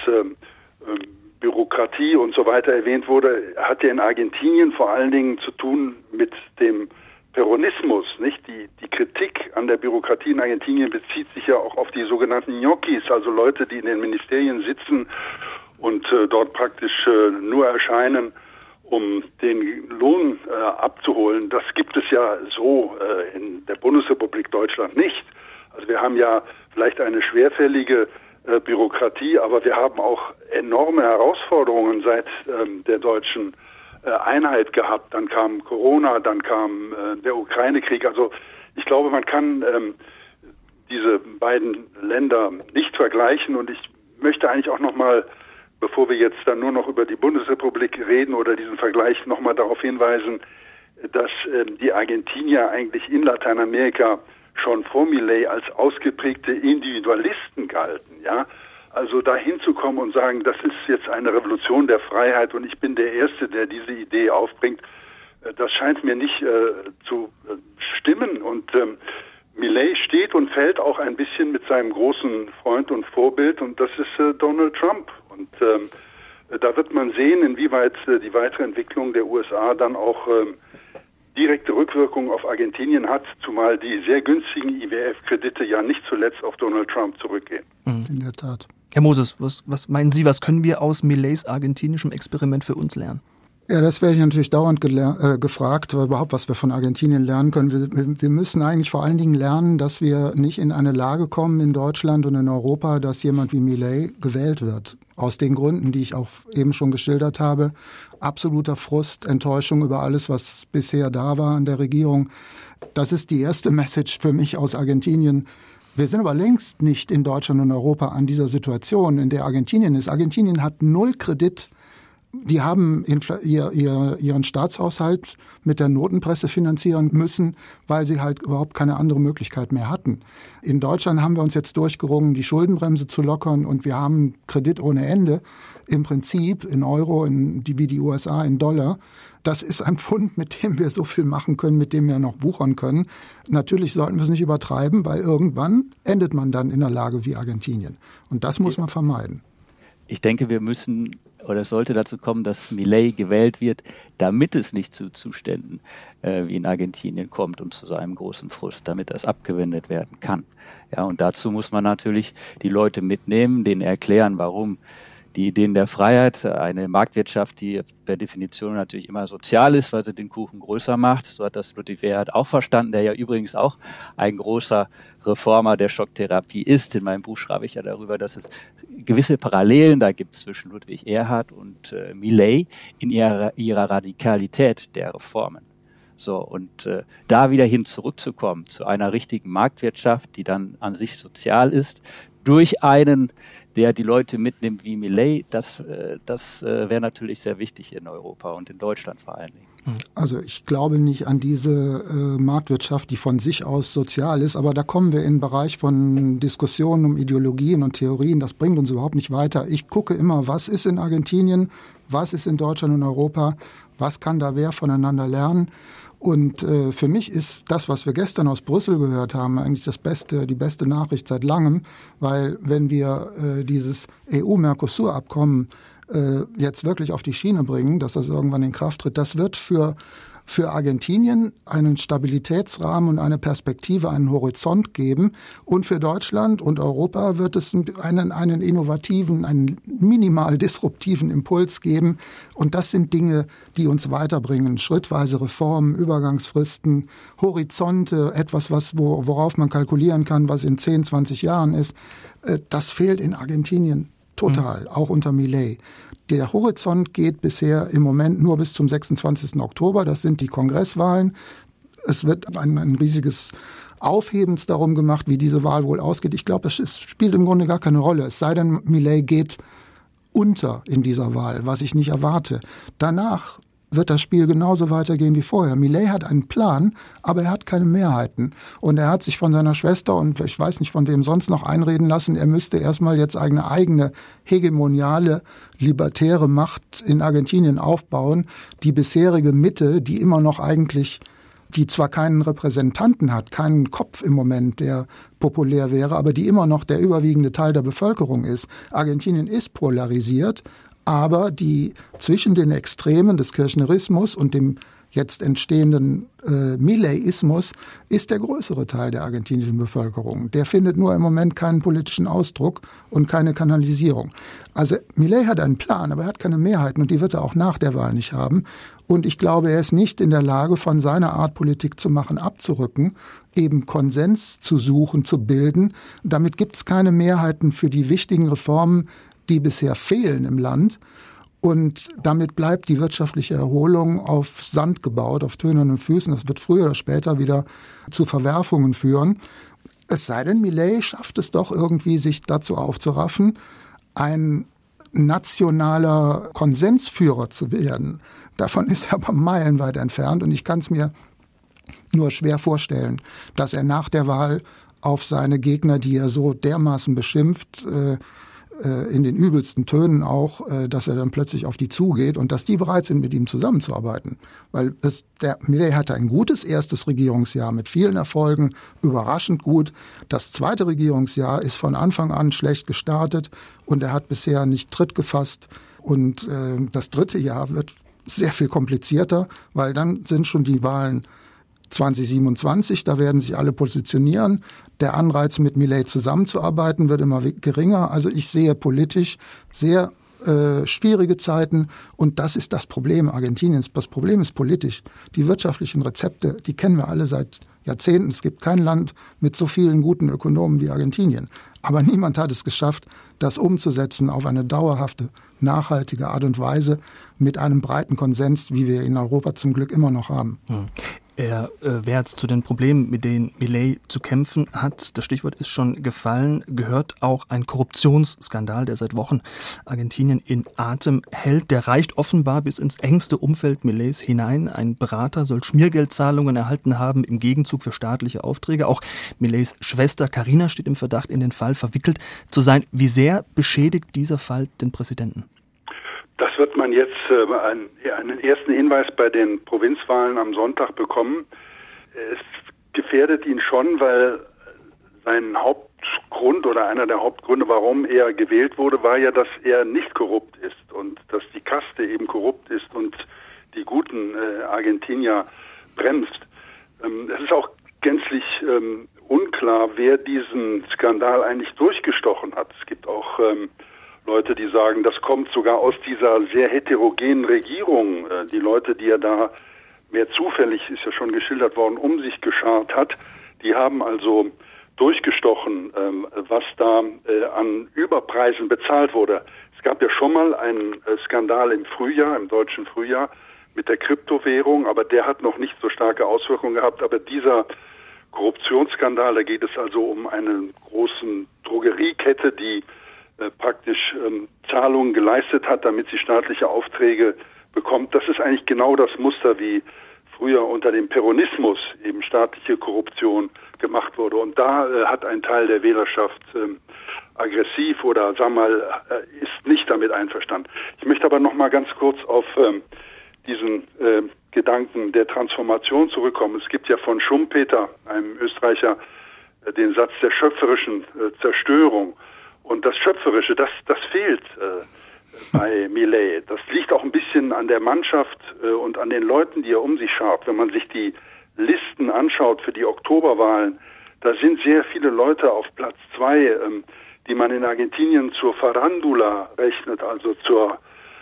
Bürokratie und so weiter erwähnt wurde, hat ja in Argentinien vor allen Dingen zu tun mit dem Peronismus, nicht? Die Kritik an der Bürokratie in Argentinien bezieht sich ja auch auf die sogenannten Ñoquis, also Leute, die in den Ministerien sitzen und dort praktisch nur erscheinen, um den Lohn abzuholen. Das gibt es ja so in der Bundesrepublik Deutschland nicht. Also wir haben ja vielleicht eine schwerfällige Bürokratie, aber wir haben auch enorme Herausforderungen seit der deutschen Einheit gehabt. Dann kam Corona, dann kam der Ukraine-Krieg. Also ich glaube, man kann diese beiden Länder nicht vergleichen. Und ich möchte eigentlich auch nochmal, bevor wir jetzt dann nur noch über die Bundesrepublik reden oder diesen Vergleich, nochmal darauf hinweisen, dass die Argentinier eigentlich in Lateinamerika schon vor Milei als ausgeprägte Individualisten galten, ja. Also da hinzukommen und sagen, das ist jetzt eine Revolution der Freiheit und ich bin der Erste, der diese Idee aufbringt, das scheint mir nicht zu stimmen. Und Milei steht und fällt auch ein bisschen mit seinem großen Freund und Vorbild und das ist Donald Trump. Und da wird man sehen, inwieweit die weitere Entwicklung der USA dann auch direkte Rückwirkungen auf Argentinien hat, zumal die sehr günstigen IWF-Kredite ja nicht zuletzt auf Donald Trump zurückgehen. In der Tat. Herr Moses, was meinen Sie, was können wir aus Mileis argentinischem Experiment für uns lernen? Ja, das werde ich natürlich dauernd gefragt, überhaupt, was wir von Argentinien lernen können. Wir müssen eigentlich vor allen Dingen lernen, dass wir nicht in eine Lage kommen in Deutschland und in Europa, dass jemand wie Milei gewählt wird. Aus den Gründen, die ich auch eben schon geschildert habe. Absoluter Frust, Enttäuschung über alles, was bisher da war an der Regierung. Das ist die erste Message für mich aus Argentinien. Wir sind aber längst nicht in Deutschland und Europa an dieser Situation, in der Argentinien ist. Argentinien hat 0 Kredit. Die haben ihren Staatshaushalt mit der Notenpresse finanzieren müssen, weil sie halt überhaupt keine andere Möglichkeit mehr hatten. In Deutschland haben wir uns jetzt durchgerungen, die Schuldenbremse zu lockern und wir haben Kredit ohne Ende. Im Prinzip in Euro, wie die USA in Dollar. Das ist ein Pfund, mit dem wir so viel machen können, mit dem wir noch wuchern können. Natürlich sollten wir es nicht übertreiben, weil irgendwann endet man dann in einer Lage wie Argentinien. Und das muss man vermeiden. Ich denke, wir müssen oder es sollte dazu kommen, dass Milei gewählt wird, damit es nicht zu Zuständen wie in Argentinien kommt und zu so einem großen Frust, damit das abgewendet werden kann. Ja, und dazu muss man natürlich die Leute mitnehmen, denen erklären, warum die Ideen der Freiheit, eine Marktwirtschaft, die per Definition natürlich immer sozial ist, weil sie den Kuchen größer macht. So hat das Ludwig Erhard auch verstanden, der ja übrigens auch ein großer Reformer der Schocktherapie ist. In meinem Buch schreibe ich ja darüber, dass es gewisse Parallelen da gibt zwischen Ludwig Erhard und Milei in ihrer Radikalität der Reformen. So, und da wieder hin zurückzukommen zu einer richtigen Marktwirtschaft, die dann an sich sozial ist, durch einen, der die Leute mitnimmt wie Milei, das wäre natürlich sehr wichtig in Europa und in Deutschland vor allen Dingen. Also ich glaube nicht an diese Marktwirtschaft, die von sich aus sozial ist, aber da kommen wir in den Bereich von Diskussionen um Ideologien und Theorien, das bringt uns überhaupt nicht weiter. Ich gucke immer, was ist in Argentinien, was ist in Deutschland und Europa, was kann da wer voneinander lernen. Und für mich ist das, was wir gestern aus Brüssel gehört haben, eigentlich die beste Nachricht seit langem, weil wenn wir dieses EU-Mercosur-Abkommen jetzt wirklich auf die Schiene bringen, dass das irgendwann in Kraft tritt, das wird für für Argentinien einen Stabilitätsrahmen und eine Perspektive, einen Horizont geben. Und für Deutschland und Europa wird es einen innovativen, einen minimal disruptiven Impuls geben. Und das sind Dinge, die uns weiterbringen. Schrittweise Reformen, Übergangsfristen, Horizonte, etwas, worauf man kalkulieren kann, was in 10, 20 Jahren ist. Das fehlt in Argentinien total, auch unter Milei. Der Horizont geht bisher im Moment nur bis zum 26. Oktober. Das sind die Kongresswahlen. Es wird ein riesiges Aufhebens darum gemacht, wie diese Wahl wohl ausgeht. Ich glaube, das spielt im Grunde gar keine Rolle. Es sei denn, Milei geht unter in dieser Wahl, was ich nicht erwarte. Danach wird das Spiel genauso weitergehen wie vorher. Milei hat einen Plan, aber er hat keine Mehrheiten. Und er hat sich von seiner Schwester und ich weiß nicht von wem sonst noch einreden lassen, er müsste erstmal jetzt eine eigene hegemoniale, libertäre Macht in Argentinien aufbauen. Die bisherige Mitte, die immer noch eigentlich, die zwar keinen Repräsentanten hat, keinen Kopf im Moment, der populär wäre, aber die immer noch der überwiegende Teil der Bevölkerung ist. Argentinien ist polarisiert, aber die zwischen den Extremen des Kirchnerismus und dem jetzt entstehenden Mileismus ist der größere Teil der argentinischen Bevölkerung. Der findet nur im Moment keinen politischen Ausdruck und keine Kanalisierung. Also Milei hat einen Plan, aber er hat keine Mehrheiten und die wird er auch nach der Wahl nicht haben. Und ich glaube, er ist nicht in der Lage, von seiner Art Politik zu machen, abzurücken, eben Konsens zu suchen, zu bilden. Damit gibt es keine Mehrheiten für die wichtigen Reformen, die bisher fehlen im Land. Und damit bleibt die wirtschaftliche Erholung auf Sand gebaut, auf tönernen Füßen. Das wird früher oder später wieder zu Verwerfungen führen. Es sei denn, Milei schafft es doch irgendwie, sich dazu aufzuraffen, ein nationaler Konsensführer zu werden. Davon ist er aber meilenweit entfernt. Und ich kann es mir nur schwer vorstellen, dass er nach der Wahl auf seine Gegner, die er so dermaßen beschimpft, in den übelsten Tönen auch, dass er dann plötzlich auf die zugeht und dass die bereit sind, mit ihm zusammenzuarbeiten. Weil der Milei hatte ein gutes erstes Regierungsjahr mit vielen Erfolgen, überraschend gut. Das zweite Regierungsjahr ist von Anfang an schlecht gestartet und er hat bisher nicht Tritt gefasst. Und das dritte Jahr wird sehr viel komplizierter, weil dann sind schon die Wahlen 2027, da werden sich alle positionieren. Der Anreiz, mit Milei zusammenzuarbeiten, wird immer geringer. Also ich sehe politisch sehr schwierige Zeiten und das ist das Problem Argentiniens. Das Problem ist politisch. Die wirtschaftlichen Rezepte, die kennen wir alle seit Jahrzehnten. Es gibt kein Land mit so vielen guten Ökonomen wie Argentinien. Aber niemand hat es geschafft, das umzusetzen auf eine dauerhafte, nachhaltige Art und Weise mit einem breiten Konsens, wie wir in Europa zum Glück immer noch haben. Wer jetzt zu den Problemen, mit denen Milei zu kämpfen hat, das Stichwort ist schon gefallen, gehört auch ein Korruptionsskandal, der seit Wochen Argentinien in Atem hält. Der reicht offenbar bis ins engste Umfeld Mileis hinein. Ein Berater soll Schmiergeldzahlungen erhalten haben im Gegenzug für staatliche Aufträge. Auch Mileis Schwester Carina steht im Verdacht, in den Fall verwickelt zu sein. Wie sehr beschädigt dieser Fall den Präsidenten? Das wird man jetzt einen ersten Hinweis bei den Provinzwahlen am Sonntag bekommen. Es gefährdet ihn schon, weil sein Hauptgrund oder einer der Hauptgründe, warum er gewählt wurde, war ja, dass er nicht korrupt ist und dass die Kaste eben korrupt ist und die guten Argentinier bremst. Es ist auch gänzlich unklar, wer diesen Skandal eigentlich durchgestochen hat. Es gibt auch Leute, die sagen, das kommt sogar aus dieser sehr heterogenen Regierung. Die Leute, die er da mehr zufällig, ist ja schon geschildert worden, um sich geschart hat, die haben also durchgestochen, was da an Überpreisen bezahlt wurde. Es gab ja schon mal einen Skandal im Frühjahr, im deutschen Frühjahr, mit der Kryptowährung, aber der hat noch nicht so starke Auswirkungen gehabt. Aber dieser Korruptionsskandal, da geht es also um eine große Drogeriekette, die praktisch Zahlungen geleistet hat, damit sie staatliche Aufträge bekommt. Das ist eigentlich genau das Muster, wie früher unter dem Peronismus eben staatliche Korruption gemacht wurde. Und da hat ein Teil der Wählerschaft aggressiv oder sagen wir mal ist nicht damit einverstanden. Ich möchte aber noch mal ganz kurz auf diesen Gedanken der Transformation zurückkommen. Es gibt ja von Schumpeter, einem Österreicher, den Satz der schöpferischen Zerstörung. Und das Schöpferische, das fehlt bei Milei. Das liegt auch ein bisschen an der Mannschaft und an den Leuten, die er um sich schart. Wenn man sich die Listen anschaut für die Oktoberwahlen, da sind sehr viele Leute auf Platz 2, die man in Argentinien zur Farandula rechnet, also zur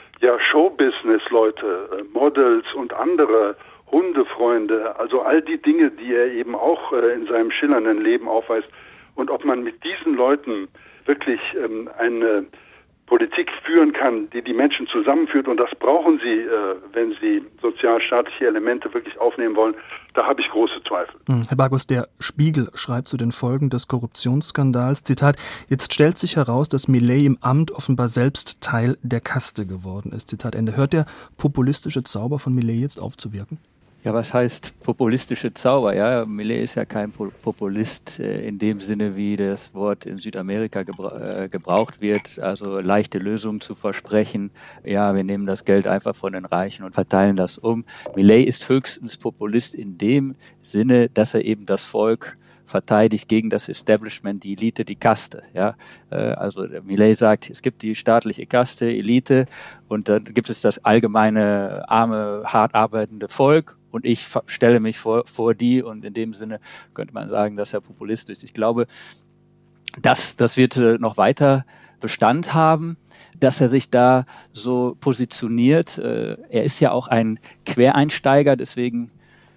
Showbusiness-Leute, Models und andere Hundefreunde, also all die Dinge, die er eben auch in seinem schillernden Leben aufweist. Und ob man mit diesen Leuten wirklich eine Politik führen kann, die die Menschen zusammenführt, und das brauchen sie, wenn sie sozialstaatliche Elemente wirklich aufnehmen wollen, da habe ich große Zweifel. Herr Bargus, der Spiegel schreibt zu den Folgen des Korruptionsskandals, Zitat, jetzt stellt sich heraus, dass Milei im Amt offenbar selbst Teil der Kaste geworden ist. Zitat Ende. Hört der populistische Zauber von Milei jetzt auf zu wirken? Ja, was heißt populistische Zauber? Ja, Milei ist ja kein Populist in dem Sinne, wie das Wort in Südamerika gebraucht wird, also leichte Lösungen zu versprechen. Ja, wir nehmen das Geld einfach von den Reichen und verteilen das um. Milei ist höchstens Populist in dem Sinne, dass er eben das Volk verteidigt gegen das Establishment, die Elite, die Kaste. Ja, also Milei sagt, es gibt die staatliche Kaste, Elite, und dann gibt es das allgemeine, arme, hart arbeitende Volk. Und ich stelle mich vor die, und in dem Sinne könnte man sagen, dass er Populist ist. Ich glaube, das wird noch weiter Bestand haben, dass er sich da so positioniert. Er ist ja auch ein Quereinsteiger, deswegen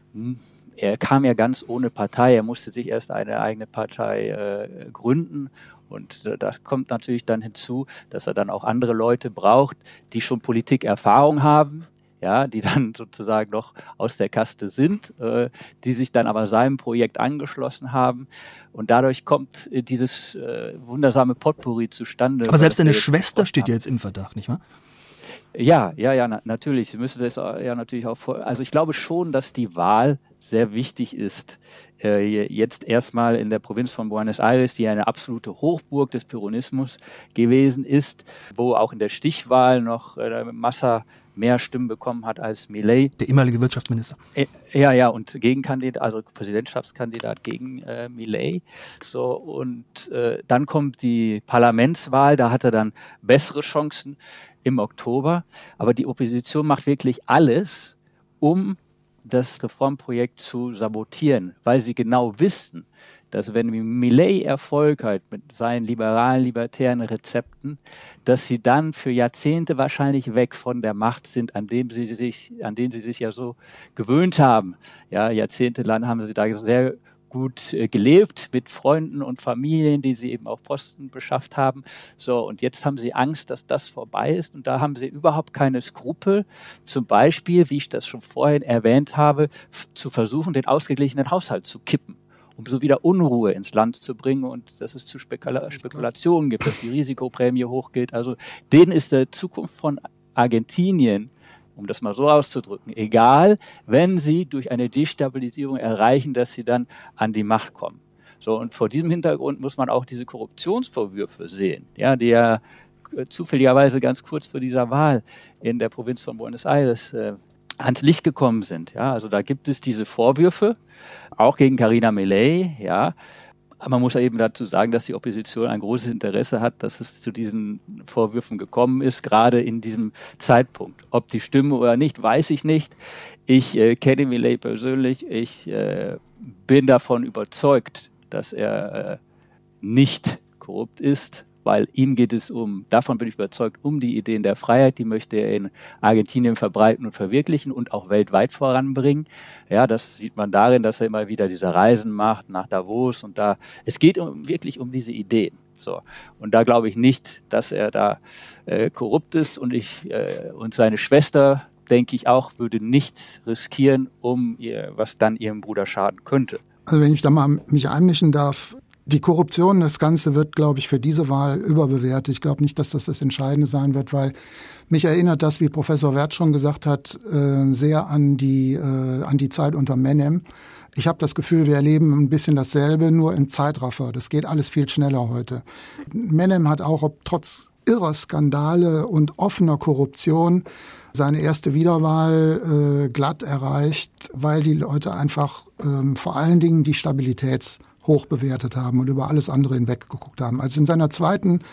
er kam ja ganz ohne Partei. Er musste sich erst eine eigene Partei gründen. Und da kommt natürlich dann hinzu, dass er dann auch andere Leute braucht, die schon Politikerfahrung haben, ja, die dann sozusagen noch aus der Kaste sind, die sich dann aber seinem Projekt angeschlossen haben. Und dadurch kommt dieses wundersame Potpourri zustande. Aber selbst seine Schwester steht ja jetzt im Verdacht, nicht wahr? Ja, natürlich. Sie müssen das ja natürlich auch also ich glaube schon, dass die Wahl sehr wichtig ist. Jetzt erstmal in der Provinz von Buenos Aires, die eine absolute Hochburg des Peronismus gewesen ist, wo auch in der Stichwahl noch Massa mehr Stimmen bekommen hat als Milei. Der ehemalige Wirtschaftsminister. Ja, und Gegenkandidat, also Präsidentschaftskandidat gegen Milei. So, und dann kommt die Parlamentswahl, da hat er dann bessere Chancen im Oktober. Aber die Opposition macht wirklich alles, um das Reformprojekt zu sabotieren, weil sie genau wissen, dass wenn Milei Erfolg hat mit seinen liberalen, libertären Rezepten, dass sie dann für Jahrzehnte wahrscheinlich weg von der Macht sind, an denen sie sich ja so gewöhnt haben. Ja, jahrzehntelang haben sie da sehr gut gelebt mit Freunden und Familien, die sie eben auch Posten beschafft haben. So, und jetzt haben sie Angst, dass das vorbei ist, und da haben sie überhaupt keine Skrupel, zum Beispiel, wie ich das schon vorhin erwähnt habe, zu versuchen, den ausgeglichenen Haushalt zu kippen, um so wieder Unruhe ins Land zu bringen und dass es zu Spekulationen gibt, dass die Risikoprämie hochgeht. Also denen ist die Zukunft von Argentinien, um das mal so auszudrücken, egal, wenn sie durch eine Destabilisierung erreichen, dass sie dann an die Macht kommen. So, und vor diesem Hintergrund muss man auch diese Korruptionsvorwürfe sehen, ja, die ja zufälligerweise ganz kurz vor dieser Wahl in der Provinz von Buenos Aires ans Licht gekommen sind. Ja, also da gibt es diese Vorwürfe, auch gegen Carina Milei, ja. Aber man muss eben dazu sagen, dass die Opposition ein großes Interesse hat, dass es zu diesen Vorwürfen gekommen ist, gerade in diesem Zeitpunkt. Ob die stimmen oder nicht, weiß ich nicht. Ich kenne Milei persönlich. Ich bin davon überzeugt, dass er nicht korrupt ist, weil ihm geht es davon bin ich überzeugt, um die Ideen der Freiheit, die möchte er in Argentinien verbreiten und verwirklichen und auch weltweit voranbringen. Ja, das sieht man darin, dass er immer wieder diese Reisen macht nach Davos, und es geht wirklich um diese Ideen. So. Und da glaube ich nicht, dass er da korrupt ist, und und seine Schwester, denke ich auch, würde nichts riskieren, was dann ihrem Bruder schaden könnte. Also wenn ich da mal mich einmischen darf, die Korruption, das Ganze wird, glaube ich, für diese Wahl überbewertet. Ich glaube nicht, dass das Entscheidende sein wird, weil mich erinnert das, wie Professor Werth schon gesagt hat, sehr an die Zeit unter Menem. Ich habe das Gefühl, wir erleben ein bisschen dasselbe, nur im Zeitraffer. Das geht alles viel schneller heute. Menem hat auch, trotz irrer Skandale und offener Korruption, seine erste Wiederwahl glatt erreicht, weil die Leute einfach vor allen Dingen die Stabilität hoch bewertet haben und über alles andere hinweg geguckt haben. Als in seiner zweiten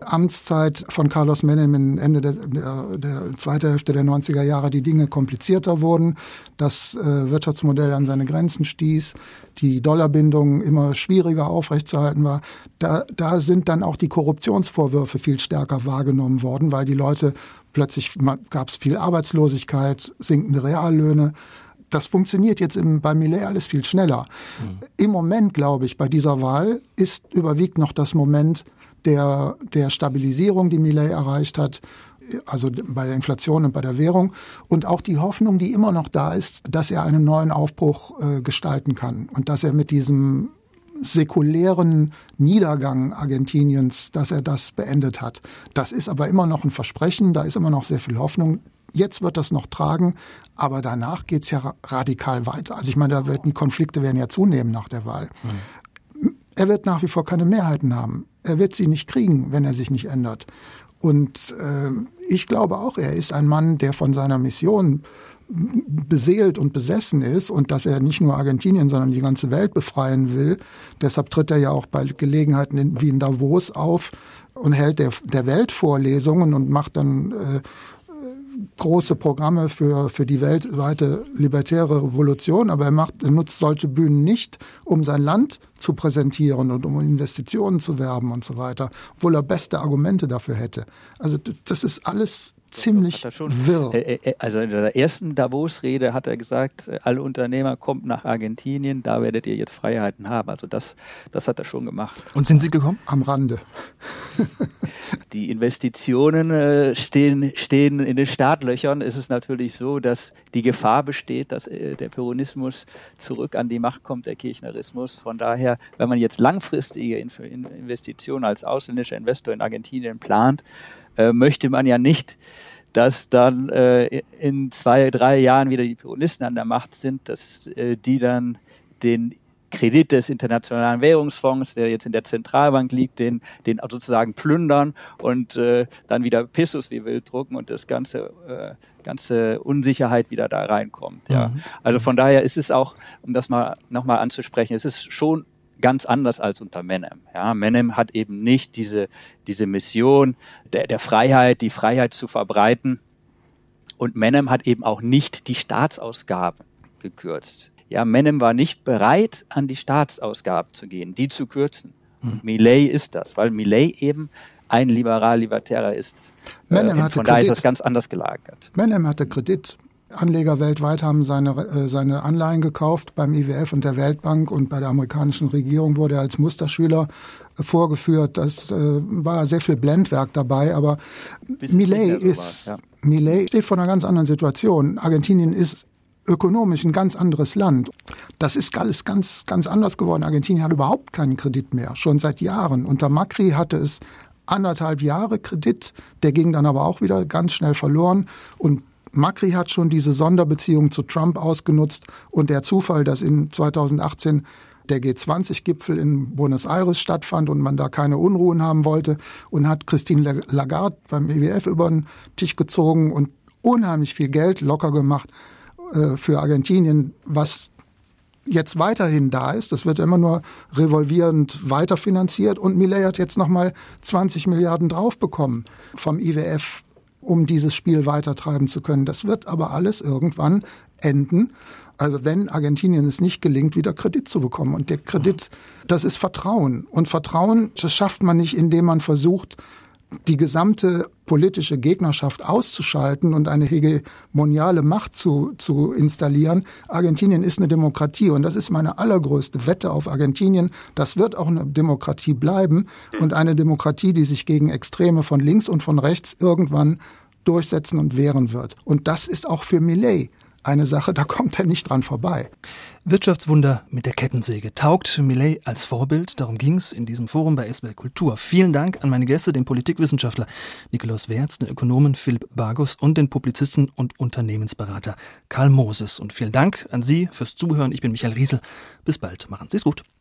Amtszeit von Carlos Menem Ende der zweiten Hälfte der 90er Jahre die Dinge komplizierter wurden, das Wirtschaftsmodell an seine Grenzen stieß, die Dollarbindung immer schwieriger aufrechtzuerhalten war. Da sind dann auch die Korruptionsvorwürfe viel stärker wahrgenommen worden, weil die Leute plötzlich gab es viel Arbeitslosigkeit, sinkende Reallöhne. Das funktioniert jetzt bei Milei alles viel schneller. Im Moment, glaube ich, bei dieser Wahl überwiegt noch das Moment der Stabilisierung, die Milei erreicht hat, also bei der Inflation und bei der Währung, und auch die Hoffnung, die immer noch da ist, dass er einen neuen Aufbruch gestalten kann und dass er mit diesem säkulären Niedergang Argentiniens, dass er das beendet hat. Das ist aber immer noch ein Versprechen, da ist immer noch sehr viel Hoffnung. Jetzt wird das noch tragen, aber danach geht's ja radikal weiter. Also ich meine, die Konflikte werden ja zunehmen nach der Wahl. Er wird nach wie vor keine Mehrheiten haben. Er wird sie nicht kriegen, wenn er sich nicht ändert. Und ich glaube auch, er ist ein Mann, der von seiner Mission beseelt und besessen ist und dass er nicht nur Argentinien, sondern die ganze Welt befreien will. Deshalb tritt er ja auch bei Gelegenheiten wie in Davos auf und hält der Welt Vorlesungen und macht dann große Programme für die weltweite libertäre Revolution, aber er nutzt solche Bühnen nicht, um sein Land zu präsentieren und um Investitionen zu werben und so weiter, obwohl er beste Argumente dafür hätte. Also das ist alles ziemlich wirr. Also in der ersten Davos-Rede hat er gesagt, alle Unternehmer kommt nach Argentinien, da werdet ihr jetzt Freiheiten haben. Also das hat er schon gemacht. Und sind Sie gekommen? Am Rande. Die Investitionen stehen in den Startlöchern. Es ist natürlich so, dass die Gefahr besteht, dass der Peronismus zurück an die Macht kommt, der Kirchnerismus. Von daher, wenn man jetzt langfristige Investitionen als ausländischer Investor in Argentinien plant, möchte man ja nicht, dass dann in 2-3 Jahren wieder die Peronisten an der Macht sind, dass die dann den Kredit des Internationalen Währungsfonds, der jetzt in der Zentralbank liegt, den sozusagen plündern und dann wieder Pesos wie wild drucken und das ganze Unsicherheit wieder da reinkommt. Ja. Also von daher ist es auch, um das mal nochmal anzusprechen, es ist schon ganz anders als unter Menem. Ja, Menem hat eben nicht diese Mission der Freiheit, die Freiheit zu verbreiten. Und Menem hat eben auch nicht die Staatsausgaben gekürzt. Ja, Menem war nicht bereit, an die Staatsausgaben zu gehen, die zu kürzen. Milei ist das, weil Milei eben ein Liberal-Libertärer ist. Von daher ist das ganz anders gelagert. Menem hatte Kredit. Anleger weltweit haben seine Anleihen gekauft beim IWF und der Weltbank, und bei der amerikanischen Regierung wurde er als Musterschüler vorgeführt. Das war sehr viel Blendwerk dabei, aber Milei steht vor einer ganz anderen Situation. Argentinien ist ökonomisch ein ganz anderes Land. Das ist alles ganz, ganz anders geworden. Argentinien hat überhaupt keinen Kredit mehr, schon seit Jahren. Unter Macri hatte es 1,5 Jahre Kredit, der ging dann aber auch wieder ganz schnell verloren, und Macri hat schon diese Sonderbeziehung zu Trump ausgenutzt, und der Zufall, dass in 2018 der G20-Gipfel in Buenos Aires stattfand und man da keine Unruhen haben wollte, und hat Christine Lagarde beim IWF über den Tisch gezogen und unheimlich viel Geld locker gemacht für Argentinien, was jetzt weiterhin da ist. Das wird immer nur revolvierend weiterfinanziert, und Milei hat jetzt nochmal 20 Milliarden draufbekommen vom IWF, um dieses Spiel weitertreiben zu können. Das wird aber alles irgendwann enden. Also wenn Argentinien es nicht gelingt, wieder Kredit zu bekommen. Und der Kredit, das ist Vertrauen. Und Vertrauen, das schafft man nicht, indem man versucht, die gesamte politische Gegnerschaft auszuschalten und eine hegemoniale Macht zu installieren. Argentinien ist eine Demokratie, und das ist meine allergrößte Wette auf Argentinien. Das wird auch eine Demokratie bleiben, und eine Demokratie, die sich gegen Extreme von links und von rechts irgendwann durchsetzen und wehren wird. Und das ist auch für Milei eine Sache, da kommt er nicht dran vorbei. Wirtschaftswunder mit der Kettensäge. Taugt Milei als Vorbild? Darum ging es in diesem Forum bei SWR Kultur. Vielen Dank an meine Gäste, den Politikwissenschaftler Nikolaus Werz, den Ökonomen Philipp Bargus und den Publizisten und Unternehmensberater Karl Moses. Und vielen Dank an Sie fürs Zuhören. Ich bin Michael Riesel. Bis bald. Machen Sie es gut.